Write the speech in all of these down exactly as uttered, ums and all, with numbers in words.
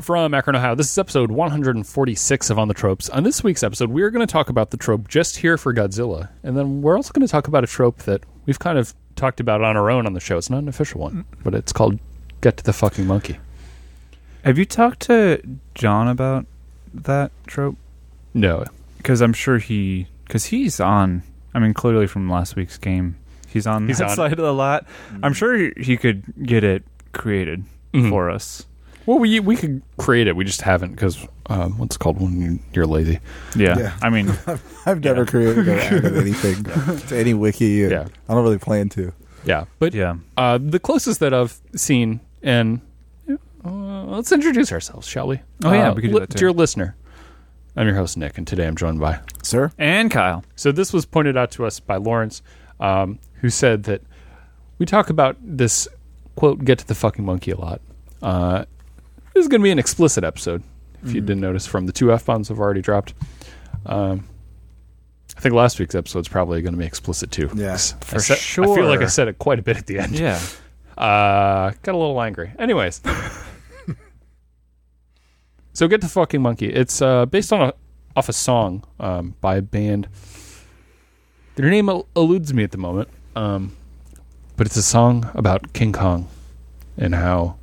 from Akron, Ohio. This is episode one forty-six of On the Tropes. On this week's episode, we're going to talk about the trope Just Here for Godzilla. And then we're also going to talk about a trope that we've kind of talked about on our own on the show. It's not an official one, but it's called Get to the Fucking Monkey. Have you talked to John about that trope? No. Because I'm sure he... Because he's on... I mean, clearly from last week's game, he's on he's that on side of the lot. Mm-hmm. I'm sure he, he could get it created mm-hmm. for us. Well, we we could create it. We just haven't because um, what's it called when you're lazy? Yeah. yeah. I mean... I've never yeah. created or added anything to any wiki. And yeah. I don't really plan to. Yeah. But yeah. Uh, the closest that I've seen, and uh, let's introduce ourselves, shall we? Oh, yeah. Uh, we could do li- that too. Dear listener, I'm your host, Nick, and today I'm joined by... Sir? And Kyle. So this was pointed out to us by Lawrence, um, who said that we talk about this, quote, get to the fucking monkey a lot. Uh, this is going to be an explicit episode, if mm-hmm. you didn't notice from the two F-bombs I've already dropped. Um, I think last week's episode is probably going to be explicit too. Yes, yeah, for I said, sure. I feel like I said it quite a bit at the end. Yeah. Uh, got a little angry. Anyways. So Get the Fucking Monkey. It's uh, based on a off a song um, by a band. Their name el- eludes me at the moment. Um, but it's a song about King Kong and how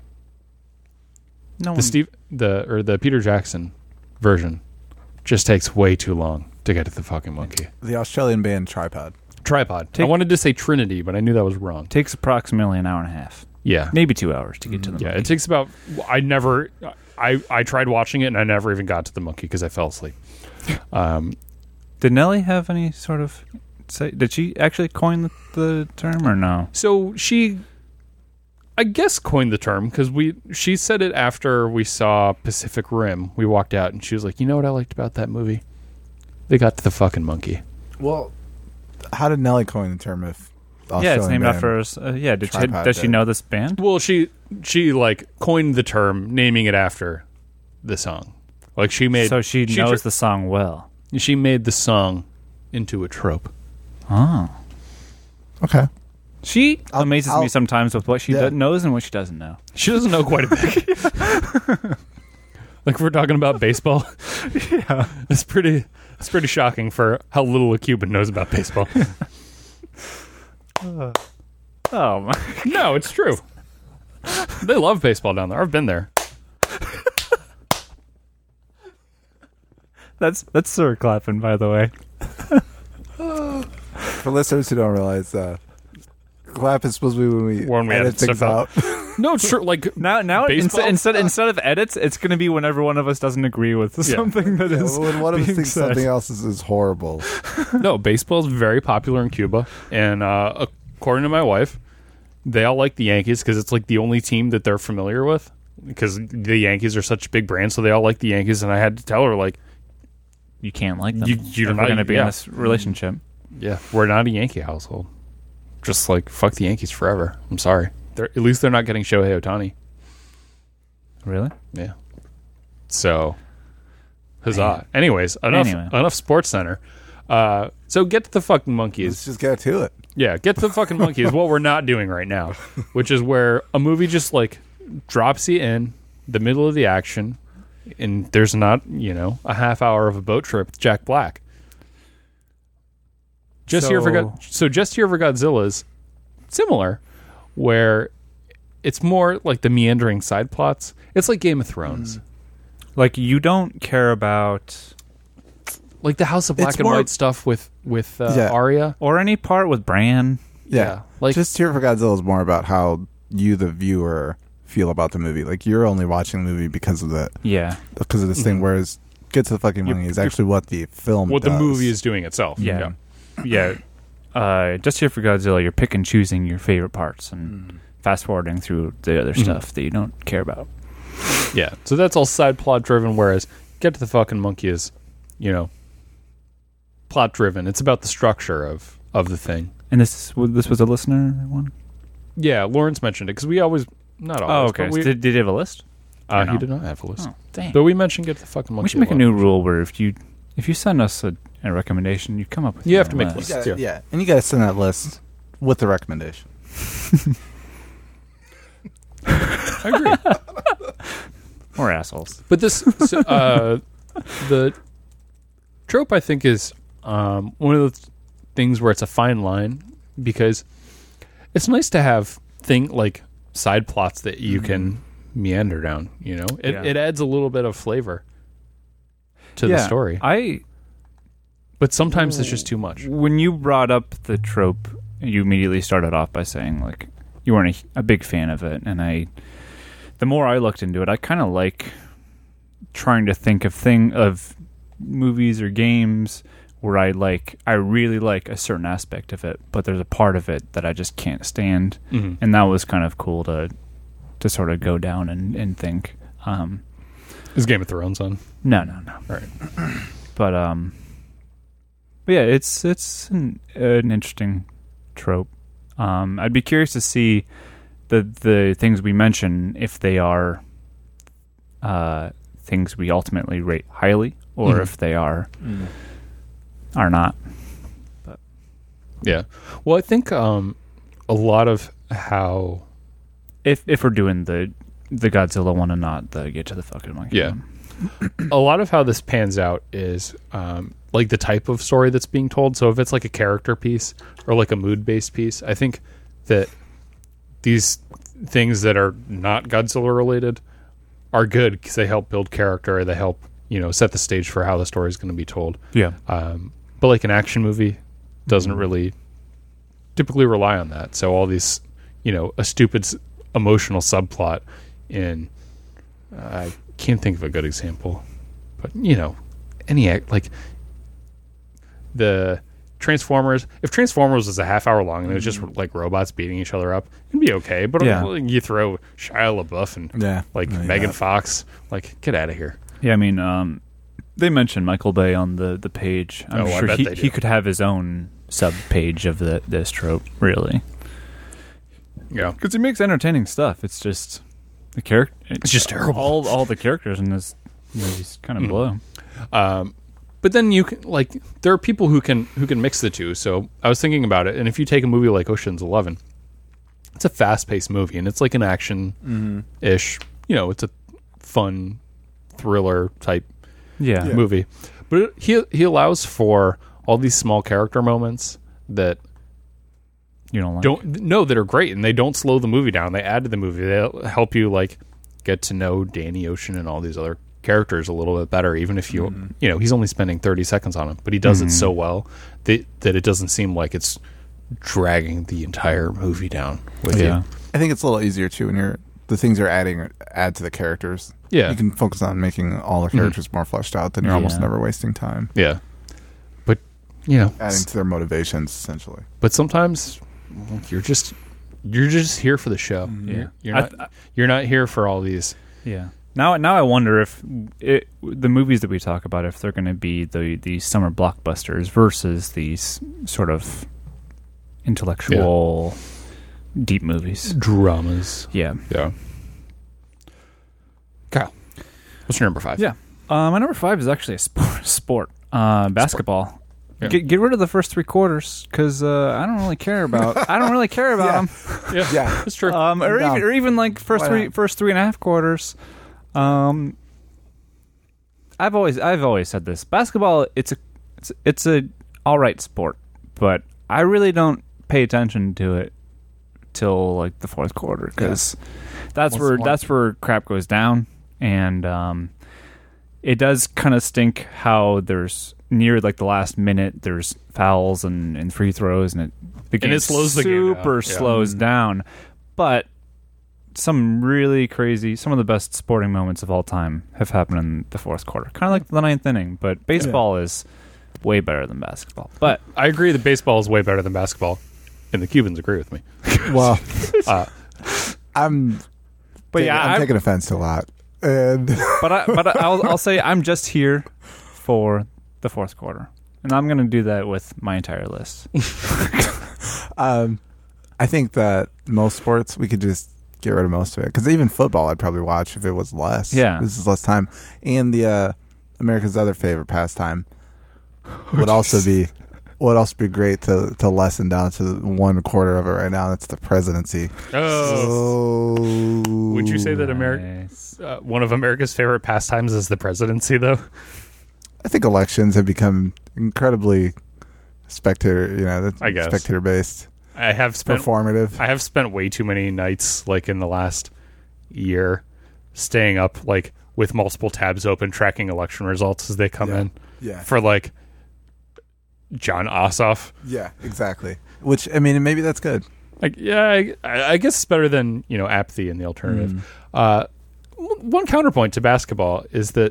no the one... Steve the or the Peter Jackson version just takes way too long to get to the fucking monkey. The Australian band Tripod. Tripod. Take, I wanted to say Trinity, but I knew that was wrong. Takes approximately an hour and a half. Yeah. Maybe two hours to get to the Yeah, monkey. it takes about... I never... I, I tried watching it, and I never even got to the monkey because I fell asleep. Um, did Nelly have any sort of... say? Did she actually coin the, the term, or no? So she... I guess coined the term because we she said it after we saw Pacific Rim. We walked out, and she was like, you know what I liked about that movie? They got to the fucking monkey. Well, how did Nelly coin the term if... Australian yeah, it's named band after us. Uh, yeah, did she, Tripod does she did. know this band? Well, she she like coined the term, naming it after the song. Like she made, so she, she knows tr- the song well. She made the song into a trope. Oh, okay. She I'll, amazes I'll, me sometimes with what she yeah. do- knows and what she doesn't know. She doesn't know quite a bit. Like we're talking about baseball. Yeah, it's pretty. It's pretty shocking for how little a Cuban knows about baseball. uh, oh my! No, it's true. They love baseball down there. I've been there. That's that's Sir clapping, by the way. For listeners who don't realize, uh, clap is supposed to be when we, when we edit edit things stuff out. No, it's true. Like now, now baseball? instead instead instead of edits, it's going to be whenever one of us doesn't agree with Yeah. something that Yeah, is. when one of us being thinks said. something else is, is horrible. No, baseball is very popular in Cuba, and uh, according to my wife, they all like the Yankees because it's like the only team that they're familiar with. Because the Yankees are such a big brand, so they all like the Yankees. And I had to tell her, like, You can't like them. You- you're if not- we're going to be yeah. in this relationship. yeah, we're not a Yankee household. Just like fuck the Yankees forever. I'm sorry. They're, at least they're not getting Shohei Ohtani. Really? Yeah. So, huzzah. Man. Anyways, enough Anyway. enough Sports Center. Uh, so get to the fucking Let's monkeys. just get to it. Yeah, get to the fucking monkey is what we're not doing right now, which is where a movie just like drops you in the middle of the action, and there's not, you know, a half hour of a boat trip with Jack Black. Just So- here for God- so just here for Godzilla's similar, where it's more like the meandering side plots. It's like Game of Thrones, Like, you don't care about... like the House of Black It's and more- White stuff with with uh, Yeah. Arya. Or any part with Bran. Yeah. Yeah, like- just Here for Godzilla is more about how you, the viewer, feel about the movie. Like, you're only watching the movie because of the Yeah. because of this thing, whereas Get to the Fucking Monkey is actually what the film what does. the movie is doing itself. Yeah. Yeah. Uh, just here for Godzilla, you're pick and choosing your favorite parts and fast forwarding through the other stuff that you don't care about. Yeah, so that's all side plot driven, whereas Get to the Fucking Monkey is, you know, plot driven. It's about the structure of, of the thing. And this this was a listener one? Yeah, Lawrence mentioned it because we always, not always. Oh, okay. but we, did, did he have a list? uh, no? he did not have a list. Oh, dang. But we mentioned Get to the Fucking Monkey. We should make a lot. new rule where if you if you send us a, a recommendation, you come up with You your have to own make list. You lists. gotta- Yeah. yeah, and you got to send that list with the recommendation. I agree. We're assholes. But this, so, uh, the trope, I think, is um, one of the th- things where it's a fine line because it's nice to have thing like side plots that you Mm-hmm. can meander down. You know, it Yeah. it adds a little bit of flavor to Yeah, the story. I But sometimes it's just too much. when you brought up the trope, you immediately started off by saying like you weren't a, a big fan of it, and I. The more I looked into it, I kind of like trying to think of thing of movies or games where I like I really like a certain aspect of it, but there's a part of it that I just can't stand, Mhm. and that was kind of cool to to sort of go down and, and think. Um, Is Game of Thrones on? no, no, no. All right. But um, but yeah, it's it's an, an interesting trope. Um, I'd be curious to see the the things we mention if they are uh, things we ultimately rate highly, or Mhm. if they are are not. Yeah. Well, I think um, a lot of how If if we're doing the the Godzilla one and not the Get to the Fucking Monkey Yeah. one. a lot of how this pans out is um, like the type of story that's being told. So if it's like a character piece or like a mood based piece, I think that these things that are not Godzilla related are good because they help build character. They help, you know, set the stage for how the story is going to be told. Yeah. Um, but like an action movie doesn't really typically rely on that. So all these, you know, a stupid s- emotional subplot in, uh, I can't think of a good example, but you know, any act like the Transformers. If Transformers was a half hour long and it was just like robots beating each other up, it'd be okay. But Yeah. uh, you throw Shia LaBeouf and Yeah. like Yeah, Megan yeah. Fox, like get out of here. Yeah, I mean, um, they mentioned Michael Bay on the, the page. I'm Oh, I sure bet he, they do. he could have his own sub page of the this trope, really, Yeah. because he makes entertaining stuff. It's just the character. It's just terrible. All all the characters in this movie's kind of Mm. blow. Um, but then you can like there are people who can who can mix the two. So I was thinking about it, and if you take a movie like Ocean's Eleven, it's a fast paced movie, and it's like an action ish. You know, it's a fun thriller type Yeah, Yeah. movie, but it, he he allows for all these small character moments that you don't like. don't no that are great, and they don't slow the movie down. They add to the movie. They help you like get to know Danny Ocean and all these other characters a little bit better, even if you you know he's only spending thirty seconds on them, but he does it so well that that it doesn't seem like it's dragging the entire movie down with Yeah, you. I think it's a little easier too when you're the things you're adding add to the characters. Yeah. You can focus on making all the characters more fleshed out. Then you're almost Yeah. never wasting time Yeah, but you know, adding to their motivations essentially. but sometimes you're just you're just here for the show. Yeah. You're, you're I not th- you're not here for all these. yeah. Now, now I wonder if it, the movies that we talk about, if they're going to be the the summer blockbusters versus these sort of intellectual, deep movies. Dramas. Yeah. Yeah. Kyle, what's your number five? Yeah. Uh, my number five is actually a sport. sport. Uh, basketball. Yeah. Get, get rid of the first three quarters because uh, I don't really care about. I don't really care about Yeah. them. yeah, Yeah. that's true. Um, or I'm even, down. or even like first Why three, not? first three and a half quarters. Um, I've always, I've always said this. Basketball, it's a, it's, it's a all right sport, but I really don't pay attention to it till like the fourth quarter because that's Once where more. that's where crap goes down, and um, it does kind of stink how there's near like the last minute there's fouls and, and free throws and it the game it slows the game down. super Yeah. slows down, but some really crazy, some of the best sporting moments of all time have happened in the fourth quarter, kind of like the ninth inning. But baseball is way better than basketball. But I agree that baseball is way better than basketball, and the Cubans agree with me. Well, Uh, I'm. but taking, yeah, I'm I- taking offense to a lot, and but I, but I'll I'll say I'm just here for the fourth quarter, and I'm going to do that with my entire list. um, I think that most sports we could just get rid of most of it because even football I'd probably watch if it was less. Yeah. this is less time, and the uh, America's other favorite pastime would also be what else would be great to to lessen down to one quarter of it right now? That's the presidency. Oh. So, Would you say that America, Nice. uh, one of America's favorite pastimes is the presidency, though? I think elections have become incredibly spectator, you know, I guess. spectator based, I have spent performative. I have spent way too many nights, like in the last year, staying up like with multiple tabs open, tracking election results as they come Yeah. in Yeah, for like John Ossoff. yeah, exactly. Which I mean, maybe that's good. Like, yeah, I, I guess it's better than, you know, apathy in the alternative. Mm. Uh, w- one counterpoint to basketball is that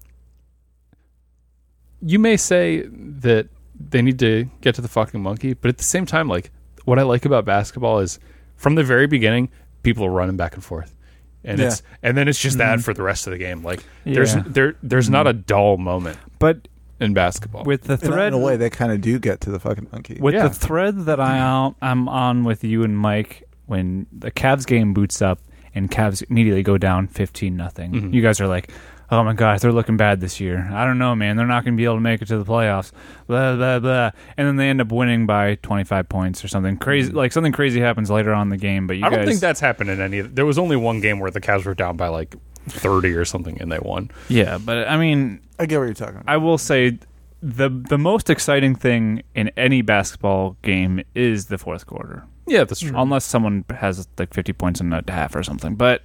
you may say that they need to get to the fucking monkey, but at the same time, like, what I like about basketball is from the very beginning, people are running back and forth. And Yeah. it's and then it's just that Mhm. for the rest of the game. Like there's Yeah. there there's not a dull moment But in basketball. with the And thread, in a way, they kind of do get to the fucking monkey. with Yeah. the thread that I am, I'm on with you and Mike, when the Cavs game boots up and Cavs immediately go down fifteen nothing, Mhm. you guys are like, "Oh my gosh, they're looking bad this year. I don't know, man. They're not going to be able to make it to the playoffs." Blah blah blah. And then they end up winning by twenty-five points or something crazy. Like something crazy happens later on in the game. But you I don't guys, think that's happened in any. There was only one game where the Cavs were down by like thirty or something, and they won. yeah. But I mean, I get what you're talking about. I will say the the most exciting thing in any basketball game is the fourth quarter. Yeah, that's true. Unless someone has like fifty points in a half or something. But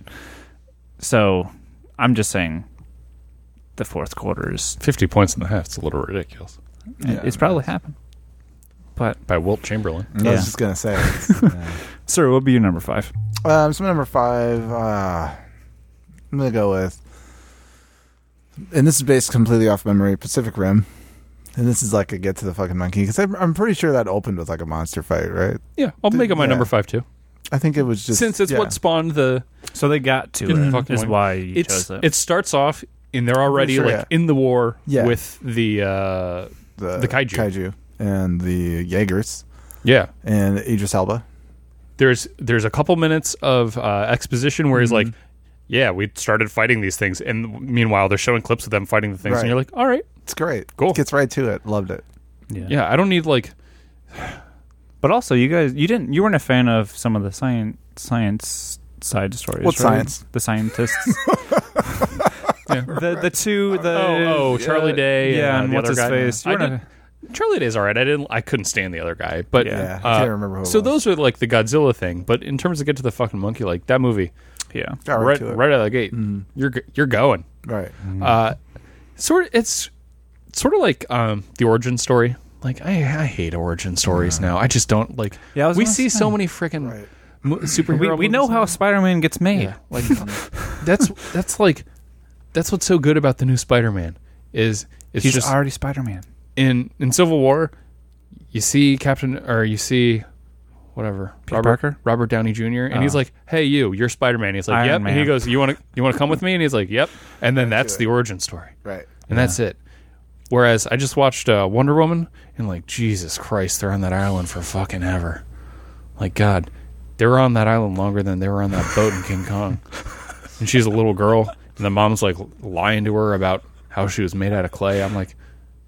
so I'm just saying the fourth quarter is Fifty points in the half. It's a little ridiculous. Yeah, it's probably happened. But By Wilt Chamberlain. I Yeah. was just gonna say. it's, yeah. sir, what would be your number five? Um, so my number five, uh, I'm gonna go with, and this is based completely off memory, Pacific Rim, and this is like a get to the fucking monkey because I'm, I'm pretty sure that opened with like a monster fight, right? Yeah, I'll Did- make it my yeah. number five too. I think it was just Since it's yeah. what spawned the. So they got to Get the it. fucking Is one. why you It's chose it. it starts off and they're already sure, like yeah. in the war Yeah. with the. Uh, the, the kaiju. kaiju and the Jaegers yeah, and Idris Elba. there's there's a couple minutes of uh, exposition where he's Mhm. like, "Yeah, we started fighting these things," and meanwhile they're showing clips of them fighting the things, Right. and you're like, "All right, It's great. Cool. Gets right to it. Loved it. yeah. yeah, I don't need like." But also, you guys, you didn't, you weren't a fan of some of the science science side stories. What right? science? The scientists. Yeah. the the two the Oh, oh, Charlie uh, Day yeah, and, uh, and the what's other his guy. face? You I weren't Charlie Day's all right. I didn't. I couldn't stand the other guy, but Yeah, uh, I can't remember who it so was. those are like the Godzilla thing. But in terms of Get to the Fucking Monkey, like that movie, a, yeah. Got right, right, to it. right out of the gate, Mhm. you're g- you're going. Right. Uh, sort of, it's sort of like um, the origin story. Like I, I hate origin stories now. I just don't like. Yeah, I was we gonna see say. so many freaking Right. mo- superhero. We we know movies how now. Spider-Man gets made. Yeah, like that's that's like that's what's so good about the new Spider-Man is it's He's just already Spider-Man. in in Civil War. You see Captain or you see whatever Peter Robert Parker? Robert Downey Junior and Oh. he's like, "Hey, you, you're Spider-Man." He's like, Iron "Yep," and he Man. goes, "You want to you want to come with me?" And he's like, "Yep." And then that's it. the origin story, Right. and that's it. Whereas I just watched uh, Wonder Woman and like Jesus Christ, they're on that island for fucking ever. Like God, they were on that island longer than they were on that boat in King Kong. And she's a little girl, and the mom's like lying to her about how she was made out of clay. I'm like,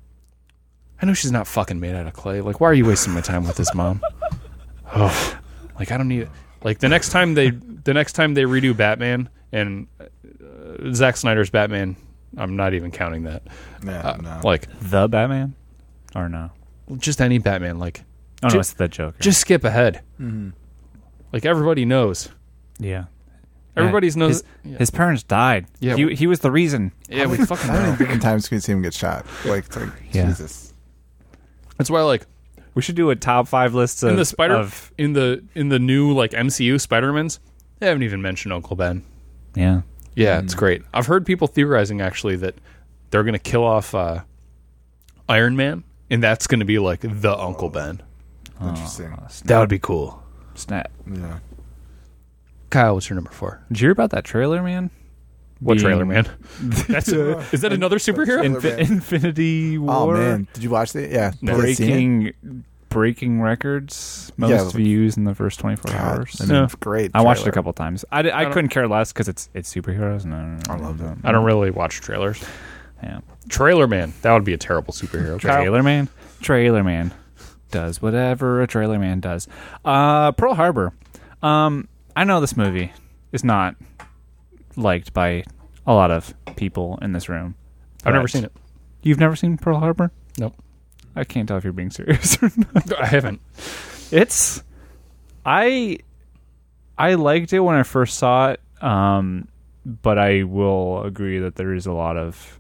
I know she's not fucking made out of clay. Like, why are you wasting my time with this, mom? Oh, like I don't need it. Like the next time they, the next time they redo Batman and uh, Zack Snyder's Batman, I'm not even counting that. Yeah. Uh, no. Like The Batman? Or no? just any Batman. Like Oh, Ju- no, it's the Joker. just skip ahead. hmm Like everybody knows. yeah. Everybody's knows. His, yeah. his parents died. Yeah, He, we- he was the reason. yeah, we fucking How many know. different times can you see him get shot? Like, it's like Yeah. Jesus. That's why, like, We should do a top five list of, in the Spider of in the in the new like M C U Spider-Mans, they haven't even mentioned Uncle Ben. yeah. Yeah, it's great. I've heard people theorizing actually that they're gonna kill off uh, Iron Man, and that's gonna be like the Uncle Ben. Interesting. Oh, snap. That would be cool. snap. Yeah. Kyle, what's your number four? Did you hear about that trailer, man? What Being- trailer, man? That's is that another superhero? In- Infi- Infinity War. Oh man, did you watch that? Yeah. No. Have you seen it? breaking breaking records, most Yeah. views in the first twenty-four God, hours. I mean, No. it's great. I watched it a trailer. couple times. I, I, I don't- couldn't care less because it's it's superheroes. No, no, no, I loved it. I don't really watch trailers. Yeah. Trailer Man, that would be a terrible superhero. Kyle? Trailer man, trailer man. does whatever a trailer man does. Uh, Pearl Harbor. Um, I know this movie is not liked by a lot of people in this room. I've never seen it. You've never seen Pearl Harbor? Nope. I can't tell if you're being serious or not. I haven't. It's I I liked it when I first saw it, um, but I will agree that there is a lot of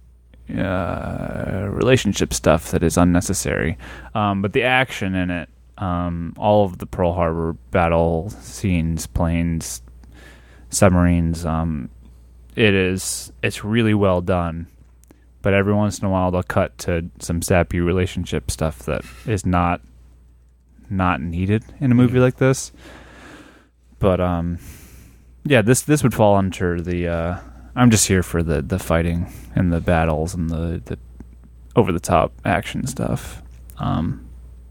uh, relationship stuff that is unnecessary. Um, but the action in it, um, all of the Pearl Harbor battle scenes, planes, submarines, um, it is it's really well done. But every once in a while they'll cut to some sappy relationship stuff that is not not needed in a movie like this. But um yeah, this this would fall under the uh I'm just here for the the fighting and the battles and the the over the top action stuff. Um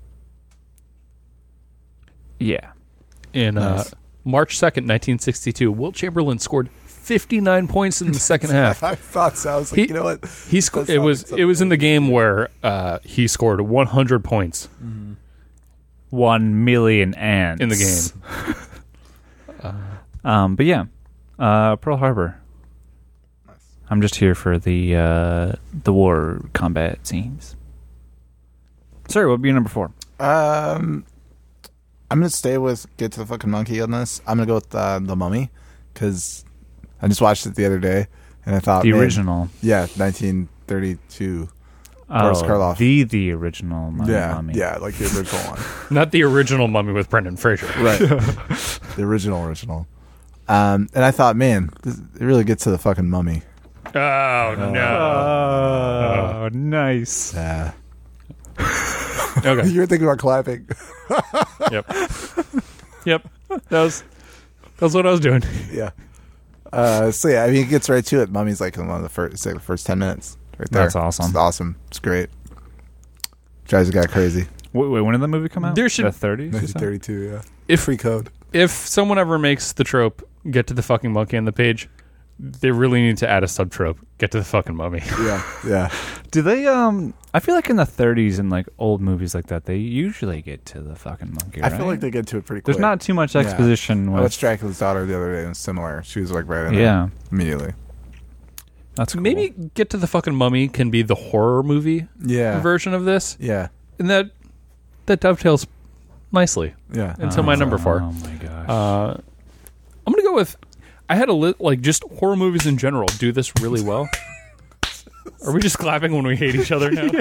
yeah. In Nice. uh, March second, nineteen sixty-two, Wilt Chamberlain scored fifty-nine points in the second half. I thought so. I was like, He- you know what? He sco- That it was sounds it was in the game where uh, he scored one hundred points One million ants in the game. Um, but yeah, uh, Pearl Harbor. I'm just here for the uh, the war combat scenes. Sorry, what would be your number four? Um, I'm gonna stay with Get to the Fucking Monkey on this. I'm gonna go with uh, The Mummy because I just watched it the other day and I thought The man, original. yeah, nineteen thirty-two. Boris Oh, Karloff. the the original Mummy. Yeah, Mummy. yeah, like the original one. Not the original Mummy with Brendan Fraser. Right. The original, original. Um, and I thought, man, this, it really gets to the fucking mummy. Oh, no. Oh, nice. Yeah. Okay. You were thinking about clapping. Yep. Yep. That was, that was what I was doing. Yeah. Uh, so yeah, I mean, it gets right to it. Mummy's like in one of the first, it's like the first ten minutes, right there. That's awesome. It's awesome. It's great. Drives the guy crazy. Wait, wait, when did the movie come out? There should- the thirties. nineteen thirty-two. Yeah. If Free code. if someone ever makes the trope, get to the fucking monkey on the page, they really need to add a sub trope, get to the fucking mummy. Yeah. Yeah. Do they? Um, I feel like in the thirties and like old movies like that, they usually get to the fucking monkey. I Right? feel like they get to it pretty quick. There's not too much Yeah. exposition. I with watched Dracula's Daughter the other day and it was similar. She was like right in there Yeah, immediately. that's cool. Maybe Get to the Fucking Mummy can be the horror movie Yeah. version of this, Yeah. and that that dovetails nicely Yeah. into my number four. Oh my gosh. Uh, I'm gonna go with. I had a li- like just horror movies in general do this really well. Are we just clapping when we hate each other now?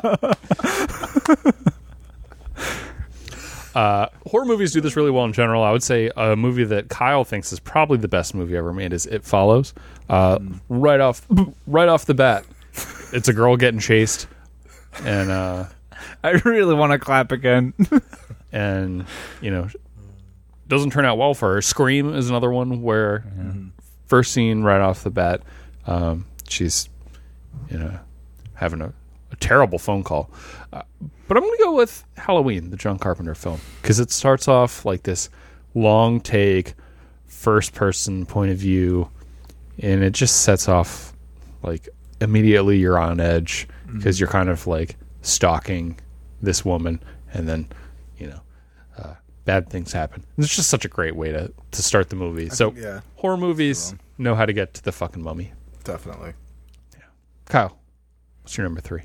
uh, horror movies do this really well in general. I would say a movie that Kyle thinks is probably the best movie ever made is It Follows. Uh, right off, right off the bat, it's a girl getting chased, and uh, I really want to clap again. and you know, doesn't turn out well for her. Scream is another one where first scene right off the bat, um, she's you know having a, a terrible phone call. Uh, but I'm going to go with Halloween, the John Carpenter film, because it starts off like this long take, first person point of view, and it just sets off like immediately you're on edge because you're kind of like stalking this woman, and then you know uh, bad things happen. It's just such a great way to to start the movie. So think- yeah. horror movies know how to get to the fucking mummy. Definitely. Kyle, what's your number three?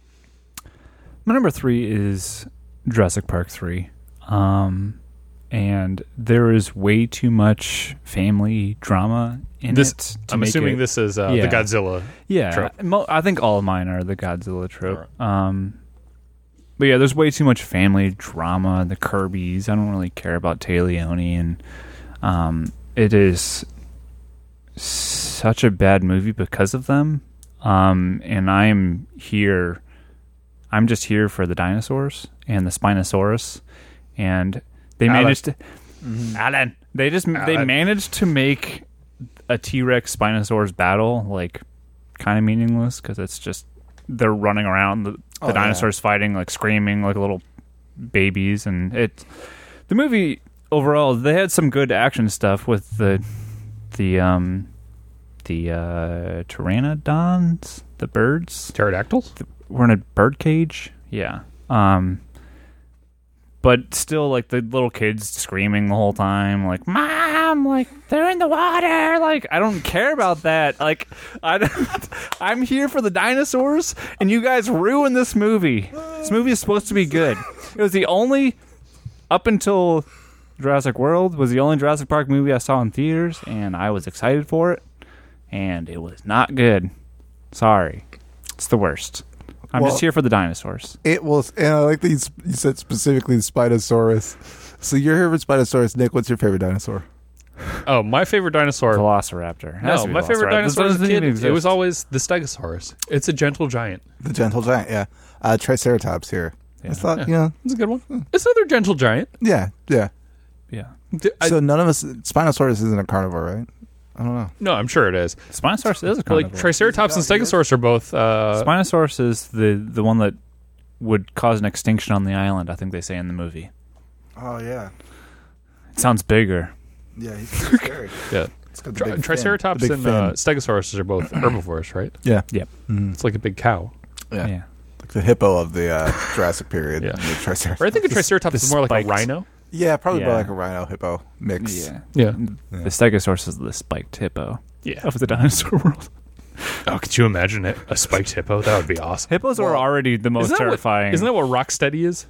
My number three is Jurassic Park three. Um, and there is way too much family drama in This, it. to I'm make assuming it- this is uh, Yeah. the Godzilla. Yeah, trope. mo- I think all of mine are the Godzilla trope. Um, but yeah, there's way too much family drama. The Kirbys, I don't really care about Tay Leone, and um, it is such a bad movie because of them. Um, and I'm here. I'm just here for the dinosaurs and the Spinosaurus, and they Alan. managed to. Alan, they just they Alan. managed to make a T-Rex Spinosaurus battle like kind of meaningless because it's just they're running around the, the Oh, yeah. dinosaurs fighting like screaming like little babies, and it the movie overall they had some good action stuff with the the um the uh pteranodons, the birds Pterodactyls? we're in a bird cage. Yeah. Um but still, like the little kids screaming the whole time, like "Mom!" Like they're in the water. Like I don't care about that. Like I, don't, I'm here for the dinosaurs, and you guys ruined this movie. This movie is supposed to be good. It was the only up until Jurassic World was the only Jurassic Park movie I saw in theaters, and I was excited for it, and it was not good. Sorry, it's the worst. I'm Well, just here for the dinosaurs. It was, and I like that you, sp- you said specifically the Spinosaurus. So you're here for Spinosaurus. Nick, what's your favorite dinosaur? Oh, my favorite dinosaur. Velociraptor. It has No, to be my favorite Velociraptor. dinosaur as a Doesn't kid, even it exist. was always the Stegosaurus. It's a gentle giant. The gentle giant, yeah. Uh, Triceratops here. I Yeah. thought, Yeah. you know, It's a good one. It's another gentle giant. yeah, yeah. Yeah. D- I- So none of us, Spinosaurus isn't a carnivore, right? I don't know. no, I'm sure it is. Spinosaurus is a Like carnivore. Triceratops and Stegosaurus are both. Uh, Spinosaurus is the, the one that would cause an extinction on the island, I think they say in the movie. Oh, yeah. It sounds bigger. Yeah, he's pretty scary. yeah, It's got the Tri- big fin. Triceratops The big and fin. uh, Stegosaurus are both herbivores, right? Yeah. Yep. Mhm. It's like a big cow. Yeah. Yeah. Like the hippo of the uh, Jurassic period. Yeah. The Triceratops. Or I think a Triceratops the is more like a spiked- rhino. Yeah, probably Yeah. more like a rhino hippo mix. Yeah. Yeah, Yeah. The Stegosaurus is the spiked hippo yeah. of the dinosaur world. Oh, could you imagine it? A spiked hippo? That would be awesome. Hippos are Well, already the most Isn't that what- terrifying. Isn't that what Rocksteady is?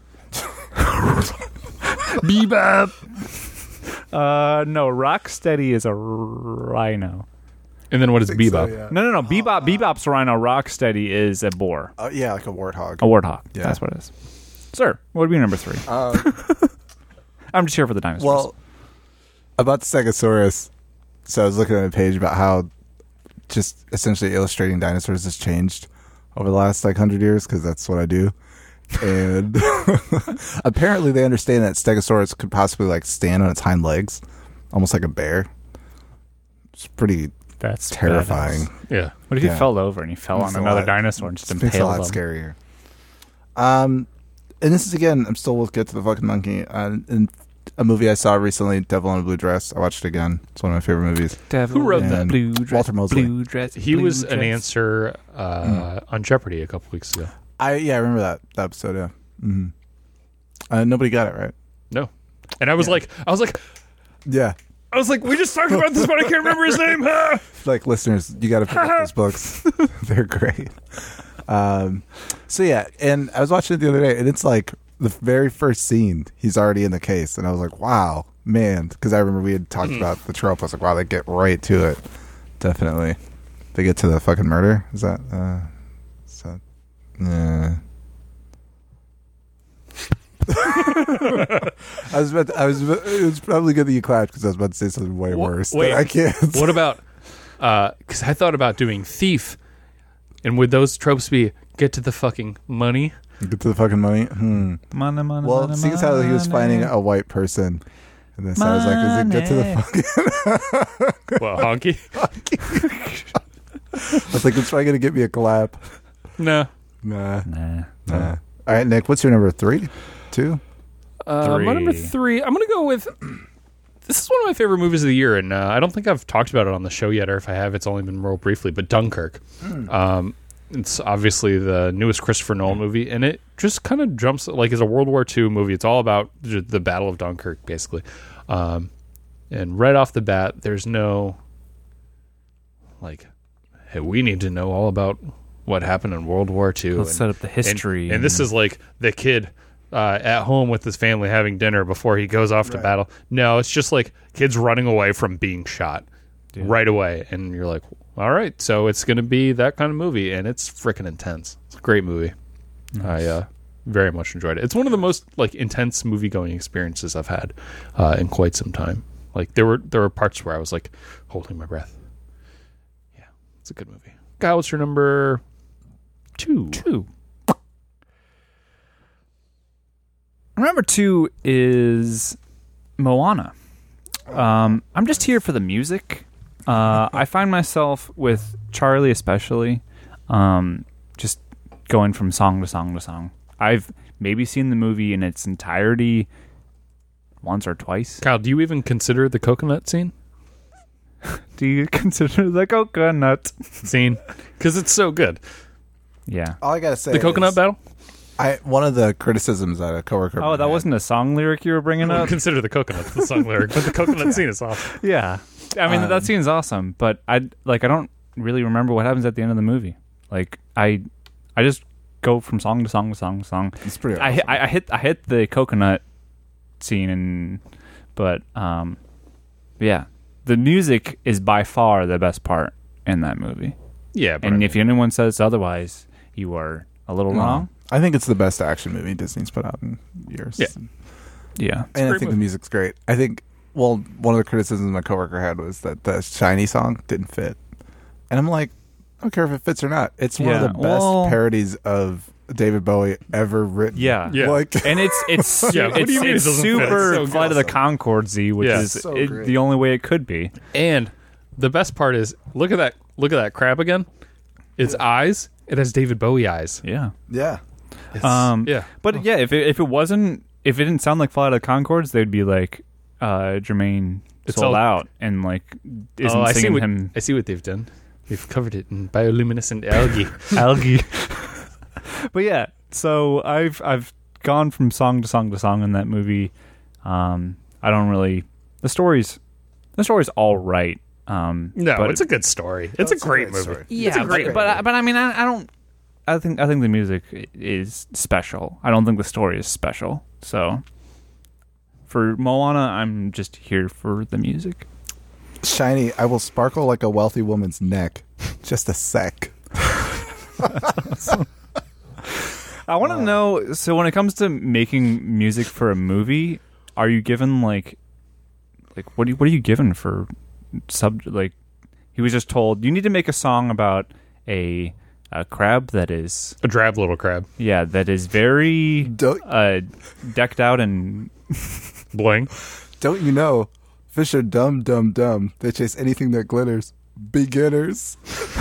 Bebop. Uh, no, Rocksteady is a rhino. And then what is I think so, Bebop? yeah. No, no, no. Bebop, Bebop's a rhino. Rocksteady is a boar. Uh, yeah, like a warthog. A warthog. Yeah. That's what it is. Sir, what would be number three? Uh, I'm just here for the dinosaurs. well, about the Stegosaurus, so I was looking at a page about how just essentially illustrating dinosaurs has changed over the last like hundred years because that's what I do. And apparently they understand that Stegosaurus could possibly like stand on its hind legs, almost like a bear. It's pretty that's terrifying. badass. Yeah. What if Yeah. he fell over and he fell Makes on a another lot- dinosaur and just It makes it a lot impaled him? scarier. Um, and this is again, I'm still with Get to the Fucking Monkey. Uh, in a movie I saw recently, Devil in a Blue Dress. I watched it again. It's one of my favorite movies. Devil Who wrote in that? a Blue dress, Walter Mosley. Blue dress, He blue was an dress. answer uh, on Jeopardy a couple weeks ago. I yeah, I remember that, that episode. Yeah, mm-hmm. uh, nobody got it right. No. And I was like, I was like, Yeah, I was like, we just talked about this, but I can't remember his name. Ah! like listeners, you got to pick up those books. They're great. Um, so yeah, and I was watching it the other day, and it's like the very first scene, he's already in the case, and I was like, wow, man, because I remember we had talked about the trope. I was like, wow, they get right to it. Definitely, they get to the fucking murder. Is that? Uh, is that? Nah. I was about to, I was it was probably good that you clapped because I was about to say something way Wha- worse. wait. But I can't. What about, because I thought about doing thief, and would those tropes be get to the fucking money? Get to the fucking money. Hmm. Money, money, Well, money, seeing as how he was money. finding a white person, and this I was like, is it get to the fucking? Well, honky? I was like, it's probably gonna get me a clap. No. Nah, Nah. nah. All right, Nick, what's your number three? Two? Uh, my number Three. three, I'm going to go with. This is one of my favorite movies of the year, and uh, I don't think I've talked about it on the show yet, or if I have, it's only been real briefly. But Dunkirk, um, it's obviously the newest Christopher Nolan movie, and it just kind of jumps like it's a World War Two movie. It's all about j- the Battle of Dunkirk, basically. Um, and right off the bat, there's no like, hey, we need to know all about what happened in World War Two. Let's and, set up the history. and, and this is like the kid uh, at home with his family having dinner before he goes off to Right. battle. No, it's just like kids running away from being shot Dude. right away. And you're like, all right, so it's going to be that kind of movie. And it's freaking intense. It's a great movie. I uh, very much enjoyed it. It's one of the most like intense movie going experiences I've had uh, in quite some time. Like there were there were parts where I was like holding my breath. Yeah, it's a good movie. Kyle, what's your number two? Two. Number two is Moana. Um, I'm just here for the music. Uh, I find myself with Charlie especially, um, just going from song to song to song. I've maybe seen the movie in its entirety once or twice. Kyle, do you even consider the coconut scene? Do you consider the coconut? Scene? Because it's so good. Yeah. All I gotta say, The coconut is, battle? I one of the criticisms that a coworker. Oh, that had- wasn't a song lyric you were bringing I up? would consider the coconut the song lyric, but the coconut scene is awesome. Yeah. I mean, Um, that scene's awesome, but I like I don't really remember what happens at the end of the movie. Like I I just go from song to song to song to song. It's pretty. I Awesome. hit, I, I hit I hit the coconut scene, and but um yeah, the music is by far the best part in that movie. Yeah, but And I mean, if anyone says otherwise, you are a little No. wrong. I think it's the best action movie Disney's put out in years. Yeah. Yeah. and I great think movie. the music's great. I think. Well, one of the criticisms my coworker had was that the Shiny song didn't fit, and I'm like, I don't care if it fits or not. It's one Yeah, of the best well- parodies of David Bowie ever written. Yeah. Yeah. like And it's it's Yeah, what it's, do you mean it it's doesn't fit? super It's so Flight of the awesome. Conchords-y, which Yeah. is So it, great. the only way it could be. and the best part is look at that look at that crab again. Its eyes. It has David Bowie eyes. Yeah. yeah. It's- Um, yeah. But yeah, if it, if it wasn't, if it didn't sound like Flight of the Conchords, they'd be like uh, Jermaine It's sold all- out and like isn't Oh, I see singing what him I see what they've done. They've covered it in bioluminescent algae. algae. But yeah, so I've I've gone from song to song to song in that movie. Um, I don't really the story's the story's all right. Um, No, but it's a good story. It's a It's a great, great movie. story. yeah, it's a great but but, movie. I- but I mean I, I don't. I think I think the music i- is special. I don't think the story is special. So for Moana, I'm just here for the music. Shiny, I will sparkle like a wealthy woman's neck. Just a sec. I want to know. So when it comes to making music for a movie, are you given like, like what do you, what are you given for sub? Like he was just told you need to make a song about a a crab that is A drab little crab. yeah that is very Don't, uh decked out and Bling. don't you know? Fish are dumb, dumb, dumb. They chase anything that glitters. Beginners.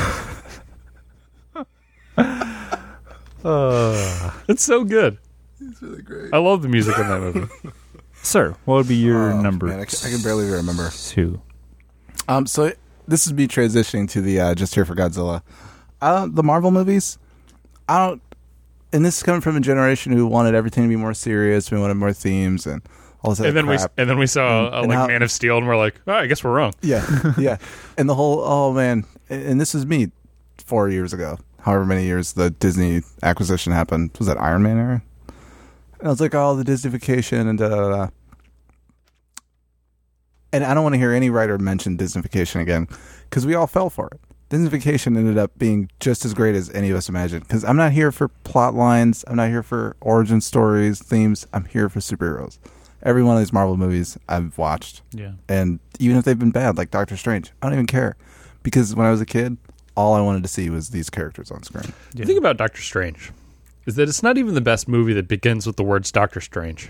It's so good. It's really great. I love the music in that movie. sir. What would be your Oh, number? man, I, can, I can barely remember. two. Um, so this is me transitioning to the uh, Just Here for Godzilla. Uh, the Marvel movies, I don't, and this is coming from a generation who wanted everything to be more serious. We wanted more themes and all this other and then crap. we and then we saw And- uh, and like how- Man of Steel, and we're like, oh, I guess we're wrong. Yeah, yeah. And the whole, oh man, and and this was me four years ago, however many years the Disney acquisition happened. Was that Iron Man era? And I was like, oh, the Disneyfication and da da da. And I don't want to hear any writer mention Disneyfication again because we all fell for it. Disneyfication ended up being just as great as any of us imagined because I'm not here for plot lines. I'm not here for origin stories, themes. I'm here for superheroes. Every one of these Marvel movies I've watched. Yeah. And even if they've been bad, like Doctor Strange, I don't even care. Because when I was a kid, all I wanted to see was these characters on screen. The thing about Doctor Strange is that it's not even the best movie that begins with the words Doctor Strange.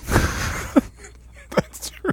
That's true.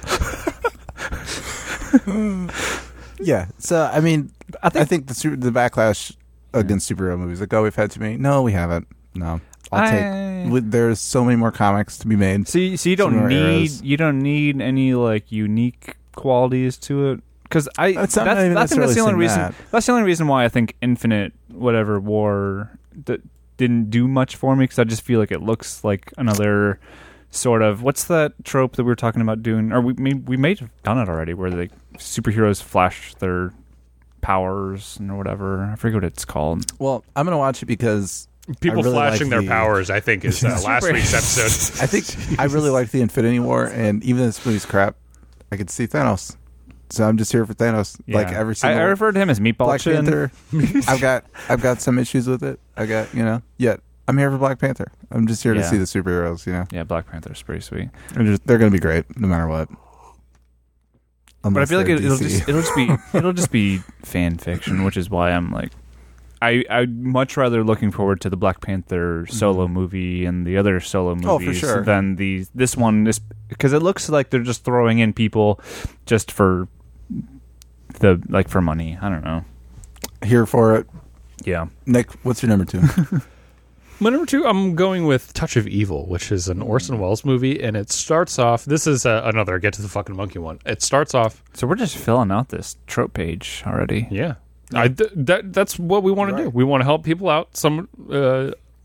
Yeah. So, I mean, I think, I think the su- the backlash against superhero movies, like, oh, we've had too many. No, we haven't. No. I'll I- take. with- There's so many more comics to be made. So you, so you Some don't more need eras. you don't need any like unique qualities to it because I That's that's, not even I think that's the only necessarily reason saying that's the only reason why I think Infinite whatever War d- didn't do much for me because I just feel like it looks like another sort of what's that trope that we were talking about doing or we may, we may have done it already where the superheroes flash their powers or whatever I forget what it's called. Well, I'm going to watch it because People I really flashing like their the- powers, I think, is uh, last week's episode. I think I really like the Infinity War, and even though this movie's crap, I could see Thanos. So I'm just here for Thanos. Like Yeah. every I, single I refer to him as Meatball Black Chin. Panther. I've got I've got some issues with it. I got you know. Yet I'm here for Black Panther. I'm just here to Yeah. see the superheroes. You know, Yeah, Black Panther's pretty sweet. they're, just, they're going to be great no matter what. But I Unless feel like they're it, it'll D C. just it'll just be it'll just be fan fiction, which is why I'm like, I I'd much rather looking forward to the Black Panther solo movie and the other solo movies Oh, for sure. than the this one is because it looks like they're just throwing in people just for the like for money. I don't know. here for it. Yeah, Nick, what's your number two? My number two, I'm going with Touch of Evil, which is an Orson Welles movie, and it starts off. This is uh, another Get to the Fucking Monkey one. It starts off. so we're just filling out this trope page already. Yeah, I th- that that's what we want to do. Right. We want to help people out. Some uh,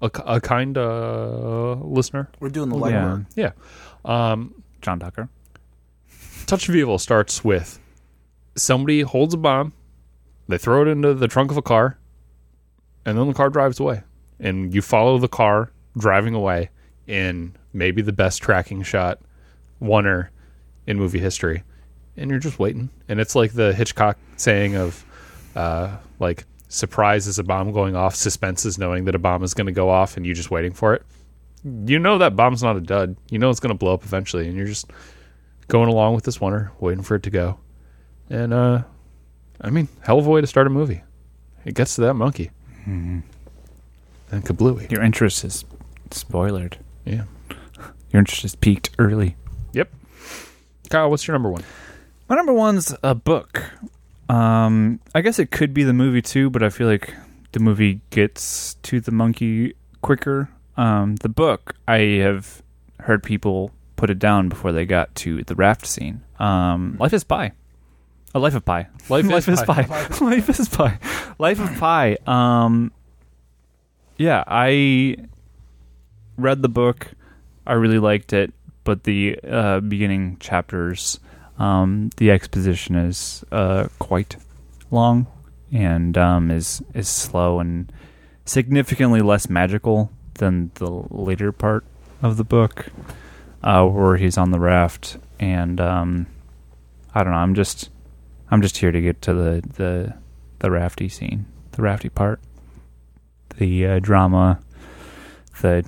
a, a kind uh, listener. We're doing the Yeah. legwork. Yeah. Um, John Tucker. Touch of Evil starts with somebody holds a bomb, they throw it into the trunk of a car, and then the car drives away. And you follow the car driving away in maybe the best tracking shot, oneer in movie history. And you're just waiting. And it's like the Hitchcock saying of, uh, like, surprise is a bomb going off, suspense is knowing that a bomb is going to go off, and you just waiting for it. You know that bomb's not a dud. You know it's going to blow up eventually, and you're just going along with this oneer, waiting for it to go. And, uh, I mean, hell of a way to start a movie. It gets to that monkey. Mm-hmm. And kablooey. Your interest is spoilered. Yeah. Your interest is peaked early. Yep. Kyle, what's your number one? My number one's a book. Um, I guess it could be the movie too, but I feel like the movie gets to the monkey quicker. Um, the book, I have heard people put it down before they got to the raft scene. Um, Life is Pi. A Life of Pi. Life, Life is, is Pi. Pi. Life is Pi. Life of Pi. Um, yeah, I read the book. I really liked it, but the uh, beginning chapters, um, the exposition is uh, quite long and um, is is slow and significantly less magical than the later part of the book, uh, where he's on the raft. And um, I don't know. I'm just I'm just here to get to the the, the rafty scene, the rafty part, the uh, drama, the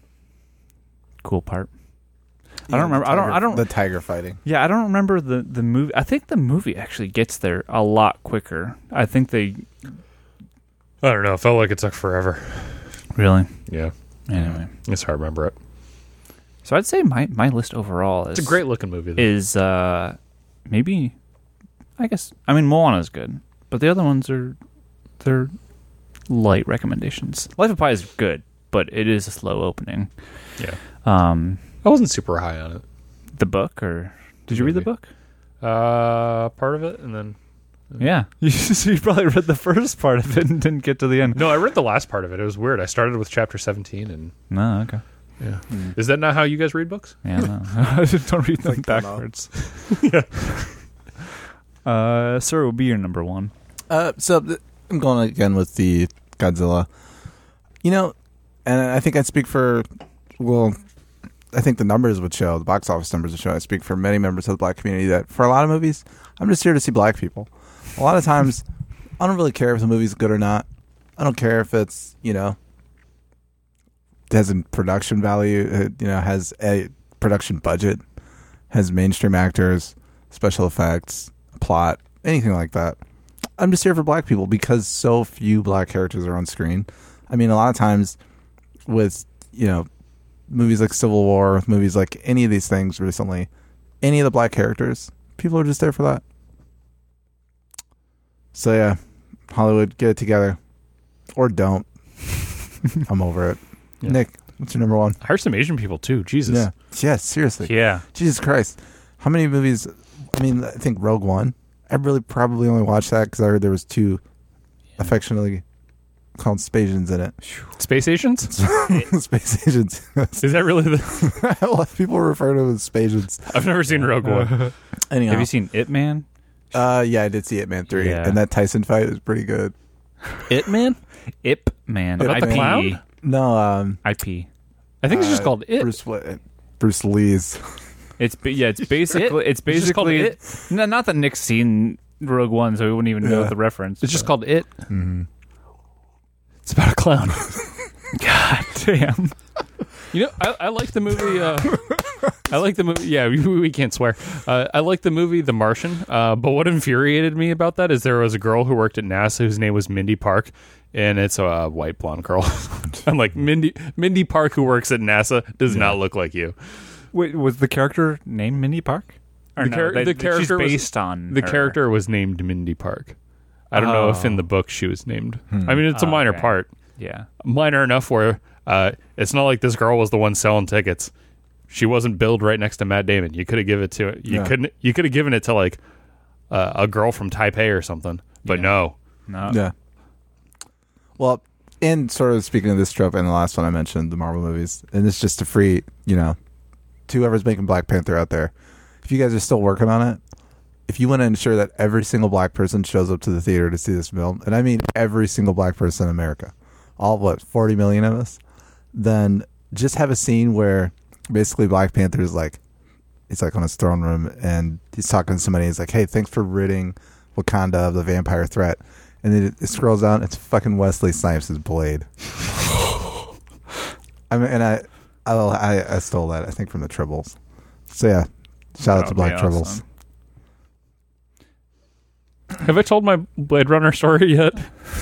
cool part. I don't remember. I don't. I don't. The tiger fighting. Yeah, I don't remember the the movie. I think the movie actually gets there a lot quicker. I think they I don't know. It felt like it took forever. really. Yeah. Anyway, It's hard to remember it. so I'd say my my list overall is It's a great looking movie, though. is uh maybe I guess I mean Moana is good, but the other ones are they're light recommendations. Life of Pi is good, but it is a slow opening. Yeah. Um, I wasn't super high on it. the book, or did you read the Movie. book? Uh, part of it, and then... Yeah, you, you probably read the first part of it and didn't get to the end. No, I read the last part of it. It was weird. I started with chapter seventeen, and... No, okay. Yeah. Is that not how you guys read books? Yeah, no. I just don't read them like that, no. backwards. yeah. Uh, sir, will be your number one. Uh, so th- I'm going again with the Godzilla. You know, and I think I speak for, well, I think the numbers would show, the box office numbers would show, I speak for many members of the black community that for a lot of movies, I'm just here to see black people. A lot of times, I don't really care if the movie's good or not. I don't care if it's, you know, has a production value, uh, you know, has a production budget, has mainstream actors, special effects, plot, anything like that. I'm just here for black people because so few black characters are on screen. I mean, a lot of times with, you know, movies like Civil War, with movies like any of these things recently, any of the black characters, people are just there for that. So yeah, Hollywood, get it together. Or don't. I'm over it. Yeah. Nick, what's your number one? Hire some Asian people, too. Jesus. Yeah. Yeah, seriously. Yeah. Jesus Christ. How many movies? I mean, I think Rogue One. I really probably only watched that because I heard there was two affectionately called Spasians in it. Space Asians? Space Agents. Is that really the... A lot of people refer to them as Spasians. I've never seen Rogue One. Anyhow. Have you seen It Man? Uh, yeah, I did see It Man three. Yeah. And that Tyson fight is pretty good. It Man? Ip Man. Ip I P. Man. Clown? No, um... I P. I think it's just uh, called It. Bruce, Wi- Bruce Lee's. It's ba- yeah. It's basically it's It's just called basically It. no, not that Nick's seen Rogue One, so we wouldn't even know Yeah. the reference. It's just but- called It. Mm-hmm. It's about a clown. God damn. You know, I, I like the movie. Uh, I like the movie. Yeah, we, we can't swear. Uh, I like the movie The Martian. Uh, but what infuriated me about that is there was a girl who worked at NASA whose name was Mindy Park, and it's a white blonde girl. I'm like, Mindy Mindy Park, who works at NASA, does not look like you. Wait, was the character named Mindy Park? Or The no, char- they- the she's character was- based on The her. character was named Mindy Park. I don't know if in Oh. the book she was named. Hmm. I mean, it's a Oh, minor okay. part. Yeah. Minor enough where uh, it's not like this girl was the one selling tickets. She wasn't billed right next to Matt Damon. You could have given it to you Yeah. couldn't you could have given it to like uh, a girl from Taipei or something. But Yeah. no, No. Yeah. Well, and sort of speaking of this trope and the last one I mentioned, the Marvel movies, and it's just to free, you know, to whoever's making Black Panther out there. If you guys are still working on it, if you want to ensure that every single black person shows up to the theater to see this film, and I mean every single black person in America, all, what, forty million of us, then just have a scene where basically Black Panther is like, he's like on his throne room and he's talking to somebody. He's like, hey, thanks for ridding Wakanda of the vampire threat. And then it, it scrolls down. It's fucking Wesley Snipes' Blade. I mean, and I, I, I, I stole that, I think, from the Tribbles. So yeah, shout out to Black awesome. Tribbles. Have I told my Blade Runner story yet?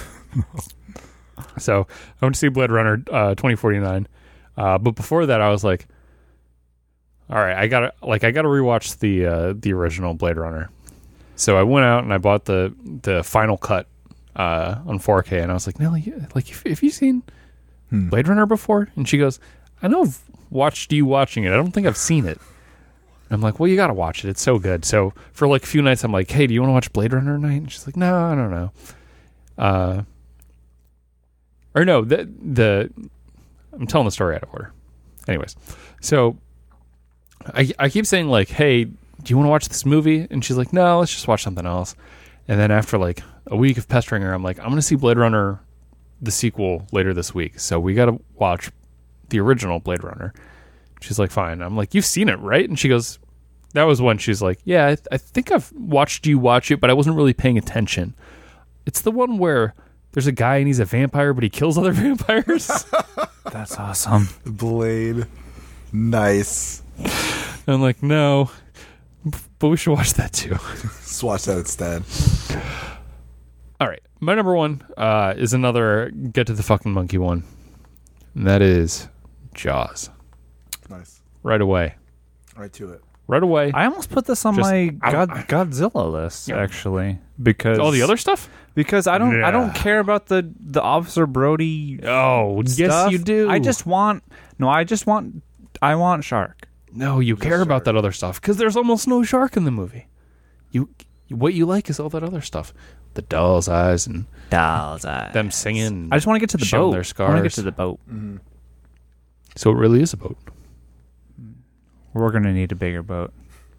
So I went to see Blade Runner uh, twenty forty-nine, uh, but before that, I was like, "All right, I gotta like I gotta rewatch the uh, the original Blade Runner." So I went out and I bought the the final cut uh, on four K, and I was like, "Nelly, like, have you seen Hmm. Blade Runner before?" And she goes, "I know I've watched you watching it. I don't think I've seen it." I'm like, well, you got to watch it. It's so good. So for like a few nights, I'm like, hey, do you want to watch Blade Runner tonight? And she's like, no, I don't know. Uh, or no, the, the, I'm telling the story out of order. Anyways, so I, I keep saying like, hey, do you want to watch this movie? And she's like, no, let's just watch something else. And then after like a week of pestering her, I'm like, I'm going to see Blade Runner, the sequel, later this week. So we got to watch the original Blade Runner. She's like, fine. I'm like, you've seen it, right? And she goes, that was when she's like, yeah, I, th- I think I've watched you watch it, but I wasn't really paying attention. It's the one where there's a guy and he's a vampire, but he kills other vampires. That's awesome. Blade. Nice. And I'm like, no, but we should watch that too. Let's watch that instead. All right. My number one uh, is another get to the fucking monkey one. And that is Jaws. Nice. Right away. Right to it. Right away. I almost put this on Just- my I- God, I- Godzilla list Yeah. actually because All the other stuff? because I don't I don't Yeah. care about the the Officer Brody. Oh, yes, stuff. you do. I just want no. I just want I want Shark. No, you care about that other stuff because there's almost no shark in the movie. You, what you like is all that other stuff, the doll's eyes and Dolls eyes. them singing. I just want to get to the showing boat. their I want to scars. get to the boat. Mm-hmm. So it really is a boat. We're gonna need a bigger boat.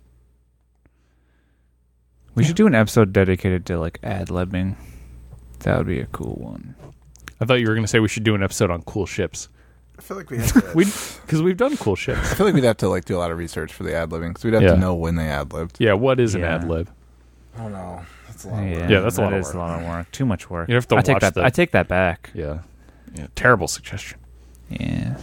We should do an episode dedicated to like ad libbing. That would be a cool one. I thought you were going to say we should do an episode on cool ships. I feel like we have to. We because we've done cool ships. I feel like we'd have to like do a lot of research for the ad libbing because we'd have Yeah. to know when they ad libbed. Yeah, what is an Yeah. ad lib? I don't know. That's a lot. Yeah, Yeah, that's a lot that of is work. a lot of work. Too much work. You have to I take watch that. the- I take that back. Yeah, yeah. Terrible suggestion. Yeah.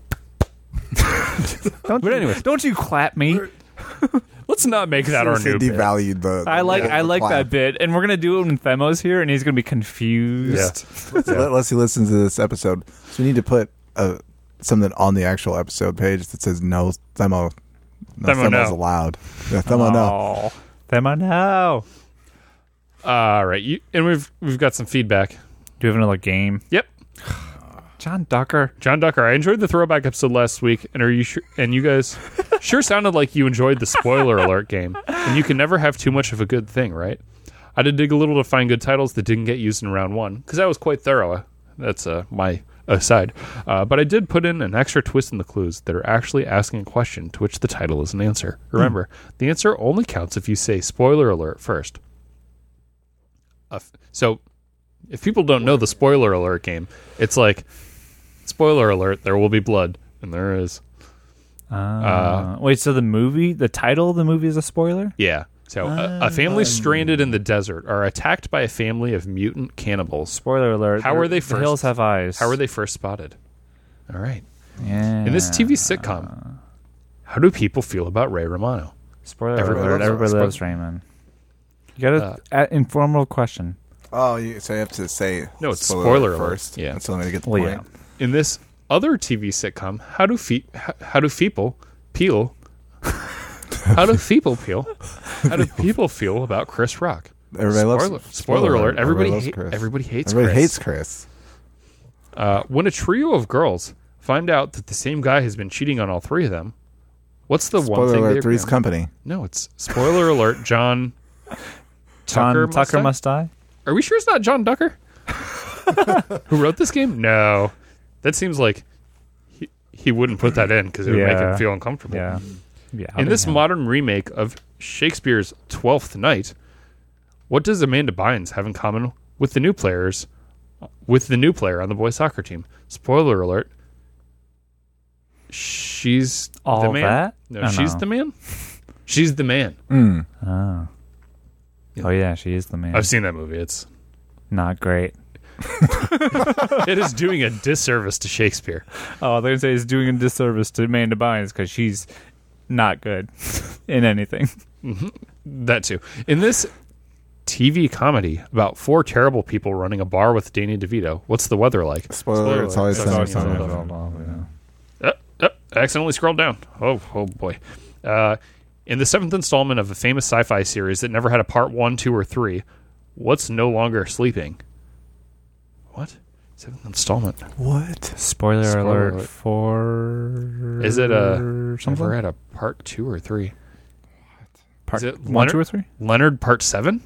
don't But you, anyways. don't you clap me? Let's not make that our new bit. devalued the. I like the I like clap. that bit, and we're gonna do it when Themo's here, and he's gonna be confused. Yeah. So let- Let's see. Listen to this episode. So we need to put uh, something on the actual episode page that says no Themo. No Themo, Themo's no. allowed. Yeah, Themo, no. Oh, Themo, no. All right, you, and we've we've got some feedback. Do you have another game? Yep. John Ducker. John Ducker, I enjoyed the throwback episode last week, and are you sure? And you guys sure sounded like you enjoyed the spoiler alert game. And you can never have too much of a good thing, right? I did dig a little to find good titles that didn't get used in round one because I was quite thorough. That's uh, my aside. Uh, but I did put in an extra twist in the clues that are actually asking a question to which the title is an answer. Remember, the answer only counts if you say spoiler alert first. Uh, f- so, if people don't know the spoiler alert game, it's like. Spoiler alert, there will be blood. And there is. Uh, uh, wait, so the movie, the title of the movie is a spoiler? Yeah. So, a, a family stranded in the desert are attacked by a family of mutant cannibals. Spoiler alert. How the- are they The first? hills have eyes. How were they first spotted? All right. Yeah. In this T V sitcom, how do people feel about Ray Romano? Spoiler Everybody alert. loves- Everybody spoil- loves Raymond. You got Uh, an informal question. Oh, you, so you have to say No, it's spoiler alert. first. Yeah. That's the only way to get the Well, point. yeah. In this other T V sitcom, how do fe- how, how do people peel? How do people peel? How do people feel about Chris Rock? Everybody spoiler, loves spoiler alert. Everybody, loves hate, Chris. everybody hates Everybody Chris. hates Chris. Uh, when a trio of girls find out that the same guy has been cheating on all three of them, what's the one Spoiler thing alert, they Three's agree on? Company. No, it's spoiler alert. John John Tucker, Tucker must must die? die? Are we sure it's not John Ducker? Who wrote this game? No. That seems like he, he wouldn't put that in because it would make Yeah. him feel uncomfortable. Yeah. Yeah. In this modern remake of Shakespeare's Twelfth Night, what does Amanda Bynes have in common with the new players, with the new player on the boys soccer team? Spoiler alert. She's all the man. that? No, Oh, she's no. the man. She's the man. Mm. Oh. Yeah. Oh yeah, she is the man. I've seen that movie. It's Not great. it is doing a disservice to Shakespeare. Oh, they're gonna say it's doing a disservice to Amanda Bynes because she's not good in anything. That too. In this T V comedy about four terrible people running a bar with Danny DeVito, what's the weather like? Spoiler, it's always It's always sunny. sunny. sunny. Uh, uh, I accidentally scrolled down. Oh, oh boy. Uh, in the seventh installment of a famous sci-fi series that never had a part one, two, or three, what's no longer sleeping? What? Seventh installment. What? Spoiler, Spoiler alert, alert. for Is it a something? never had a part two or three? Part is it one, Leonard- two, or three? Leonard part seven?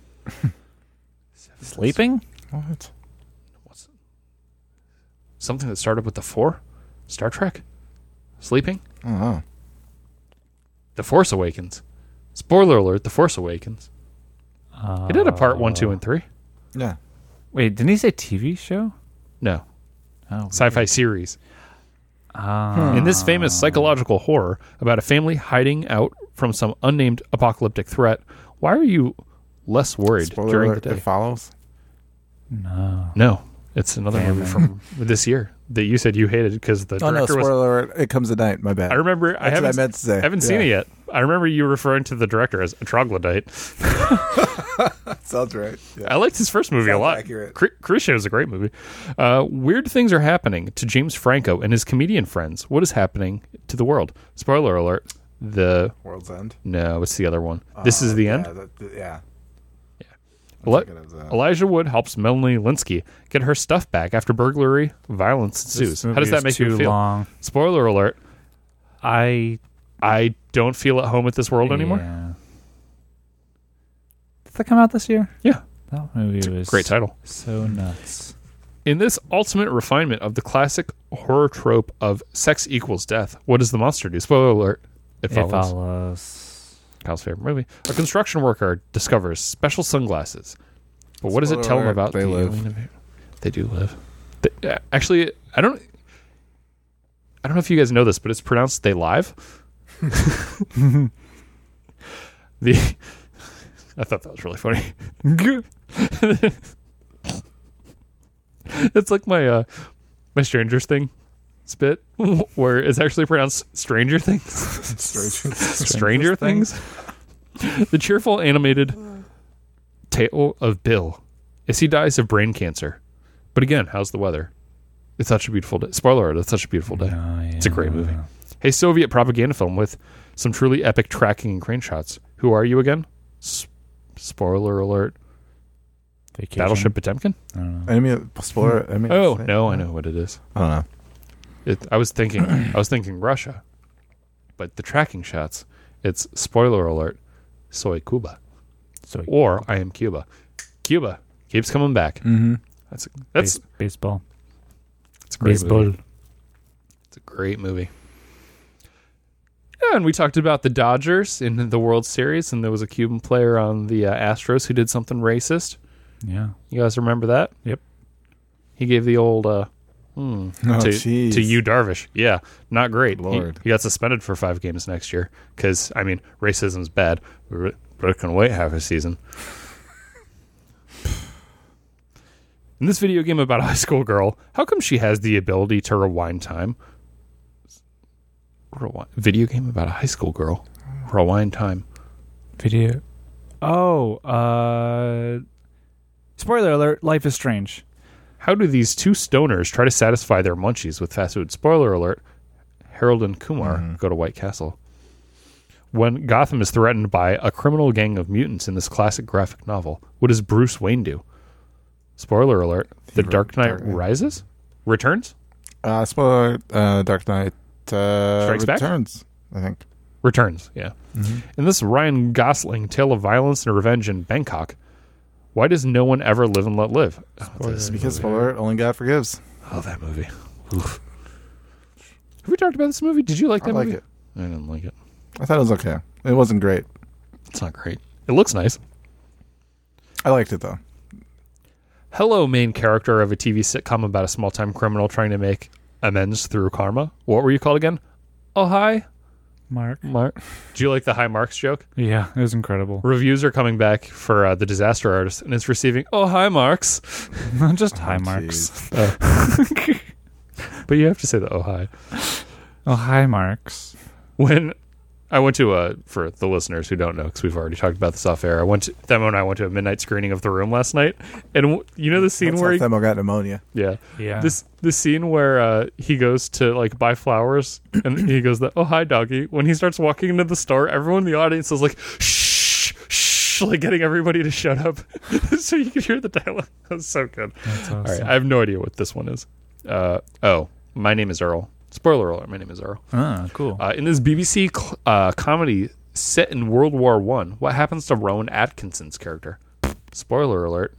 Sleeping? What? What's something that started with the four? Star Trek? Sleeping? I don't know. The Force Awakens. Spoiler alert, The Force Awakens. Uh, It had a part one, two, and three. Yeah. Wait, didn't he say T V show? No. Oh, Sci-fi series. uh, In this famous psychological horror about a family hiding out from some unnamed apocalyptic threat, why are you less worried Spoiler during alert, the it day? follows. no. No, it's another Damn movie it. from this year that you said you hated because the Oh no! director was. Spoiler alert! It comes at night. My bad. I remember. I That's what haven't. I meant to say. I haven't seen Yeah. it yet. I remember you referring to the director as a troglodyte. Sounds right. Yeah. I liked his first movie a Sounds lot. accurate. Cru- Cruise Show is a great movie. Uh, weird things are happening to James Franco and his comedian friends. What is happening to the world? Spoiler alert. The World's End. no, it's the other one. This is Oh, the yeah, end. that- that- yeah. Eli- I'm thinking of that. Elijah Wood helps Melanie Linsky get her stuff back after burglary. Violence ensues. This How does movie that is make too you feel? long. Spoiler alert. I I don't feel at home at this world anymore. Yeah. Did that come out this year? Yeah. That movie was Great title. So nuts. In this ultimate refinement of the classic horror trope of sex equals death, what does the monster do? Spoiler alert. It It follows. follows. Kyle's favorite movie. A construction worker discovers special sunglasses. But what does it Spoiler tell him alert, about they the live. alien invasion? They do live. They, uh, actually, I don't. I don't know if you guys know this, but it's pronounced "they live." the I thought that was really funny. It's like my uh, my Strangers thing spit, where it's actually pronounced Stranger Things. Stranger- Stranger Things. The cheerful animated tale of Bill as he dies of brain cancer. But again, how's the weather? It's such a beautiful day. Spoiler alert, it's such a beautiful day. Oh, yeah. It's a great movie. Hey, Soviet propaganda film with some truly epic tracking and crane shots. Who are you again? S- spoiler alert. Vacation. Battleship Potemkin? I don't know. Enemy. Spoiler. Enemy. Oh, no, I know what it is. I don't know. It, I was thinking I was thinking Russia. But the tracking shots, it's spoiler alert, soy Cuba. So Or I am Cuba. Cuba keeps coming back. Mm-hmm. That's that's base, baseball. it's a great Baseball. movie. It's a great movie. Yeah, and we talked about the Dodgers in the World Series, and there was a Cuban player on the uh, Astros who did something racist. Yeah. You guys remember that? Yep. He gave the old uh, hmm, Oh, to jeez. to you, Darvish. Yeah, not great. He- Lord. He, got suspended for five games next year because I mean, racism's bad. But it can wait half a season. In this video game about a high school girl, how come she has the ability to rewind time? Rewind, video game about a high school girl. Rewind time. Video. Oh, uh. Spoiler alert, Life is Strange. How do these two stoners try to satisfy their munchies with fast food? Spoiler alert, Harold and Kumar Mhm. go to White Castle. When Gotham is threatened by a criminal gang of mutants in this classic graphic novel, what does Bruce Wayne do? Spoiler alert, The He Dark Knight Dark Knight. Rises? Returns? Uh, spoiler. alert, Uh, Dark Knight. Uh, Strikes Back? Returns. I think. Returns, yeah. Mm-hmm. In this Ryan Gosling tale of violence and revenge in Bangkok, Why does no one ever live and let live? Oh, Spoiler this Because movie. spoiler, only God forgives. Oh, that movie. Oof. Have we talked about this movie? Did you like I that like movie? it. I didn't like it. I thought it was okay. It wasn't great. It's not great. It looks nice. I liked it though. Hello, main character of a T V sitcom about a small-time criminal trying to make amends through karma. What were you called again? Oh, hi. Mark. Mark. Do you like the hi Marks joke? Yeah, it was incredible. Reviews are coming back for uh, The Disaster Artist, and it's receiving, oh, hi Marks. Not just hi, Oh, Marks. jeez. But you have to say the oh, hi. Oh, hi, Marks. When I went to a, for the listeners who don't know, because we've already talked about this off air, I went to, Themo and I went to a midnight screening of The Room last night, and w- you know the scene That's where how he, Themo got pneumonia. yeah, Yeah. this the scene where uh, he goes to like buy flowers, and he goes, the, oh hi doggy. When he starts walking into the store, everyone in the audience is like, shh, shh, like getting everybody to shut up, so you can hear the dialogue. That was so good. That's awesome. All right, I have no idea what this one is. Uh, oh, my name is Earl. Spoiler alert, my name is Earl. Ah, cool. Uh, in this B B C cl- uh, comedy set in World War One, what happens to Rowan Atkinson's character? Spoiler alert,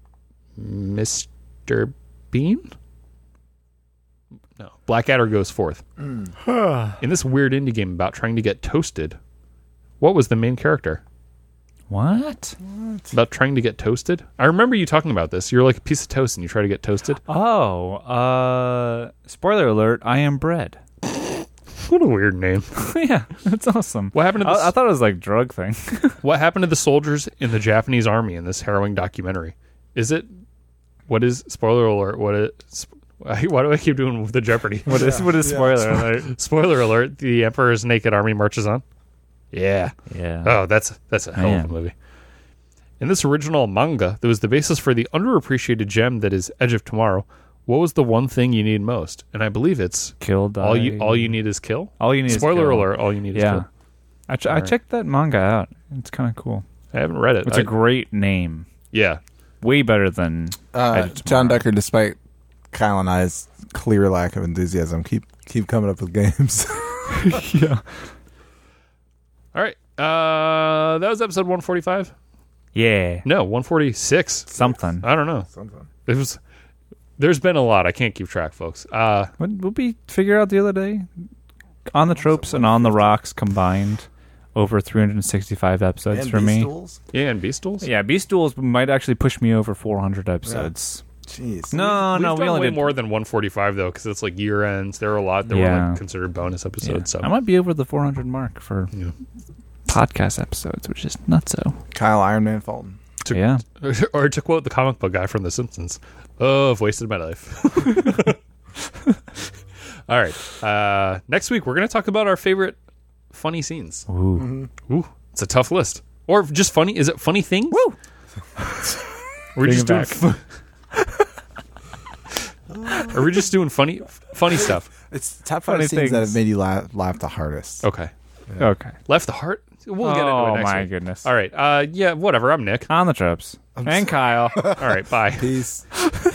Mister Bean? No. Blackadder goes fourth. In this weird indie game about trying to get toasted, what was the main character? What? About trying to get toasted? I remember you talking about this. You're like a piece of toast and you try to get toasted. Oh, uh, spoiler alert, I am bread. What a weird name. Yeah, that's awesome. What happened to the, I, I thought it was like drug thing. what happened to the soldiers in the Japanese army in this harrowing documentary? Is it, what is, spoiler alert, what is, why do I keep doing the Jeopardy? What is what is Yeah. spoiler alert? Spoiler alert, the Emperor's naked army marches on. Yeah. Yeah. Oh, that's that's a hell of Man. a movie. In this original manga that was the basis for the underappreciated gem that is Edge of Tomorrow, what was the one thing you need most? And I believe it's Killed. all you all you need is kill. All you need. Spoiler is kill. alert, all you need is Yeah. kill. I, ch- I Alright. checked that manga out. It's kind of cool. I haven't read it. It's a a great name. yeah. Way better than Uh, Edge of John Tomorrow. Decker, despite Kyle and I's clear lack of enthusiasm, keep keep coming up with games. Yeah. All right. Uh that was episode one forty-five? Yeah. No, one forty-six. Something. I don't know. It was there's been a lot. I can't keep track, folks. Uh What did we figure out the other day? On the Tropes and On the Rocks combined, over three hundred sixty-five episodes for me. yeah, and Beast Duels? Yeah, Beast Duels might actually push me over four hundred episodes. Jeez. No, We've no, done we only way did more than one forty-five though, because it's like year ends. There were a lot that were Yeah. like considered bonus Yeah. episodes. So I might be over the four hundred mark for Yeah. podcast episodes, which is nutso. Kyle Ironman Fulton. To- Yeah. or to quote the comic book guy from The Simpsons, "Oh, I've wasted my life." All right. Uh, next week we're gonna talk about our favorite funny scenes. Ooh. Ooh, it's a tough list. Or just funny? Is it funny things? Woo! We're Bring just it doing. back. Fu- Are we just doing funny, funny stuff? It's top five Funny scenes that things. have made you laugh, laugh the hardest. Okay. Okay. Left the heart. We'll get into oh it next my week. goodness. All right. Uh, yeah. Whatever. I'm Nick. On the Tropes. And Kyle. All right. Bye. Peace.